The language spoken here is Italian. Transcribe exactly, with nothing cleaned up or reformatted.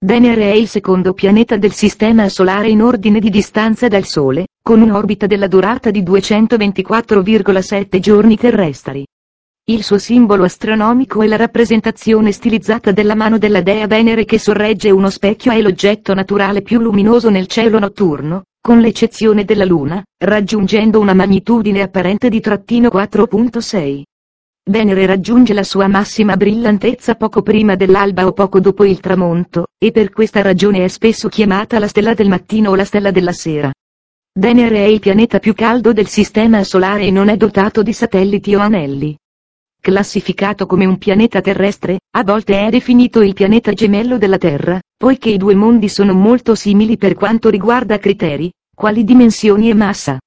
Venere è il secondo pianeta del Sistema Solare in ordine di distanza dal Sole, con un'orbita della durata di duecentoventiquattro virgola sette giorni terrestri. Il suo simbolo astronomico è la rappresentazione stilizzata della mano della dea Venere che sorregge uno specchio, è l'oggetto naturale più luminoso nel cielo notturno, con l'eccezione della Luna, raggiungendo una magnitudine apparente di trattino quattro virgola sei. Venere raggiunge la sua massima brillantezza poco prima dell'alba o poco dopo il tramonto, e per questa ragione è spesso chiamata la stella del mattino o la stella della sera. Venere è il pianeta più caldo del Sistema Solare e non è dotato di satelliti o anelli. Classificato come un pianeta terrestre, a volte è definito il pianeta gemello della Terra, poiché i due mondi sono molto simili per quanto riguarda criteri, quali dimensioni e massa.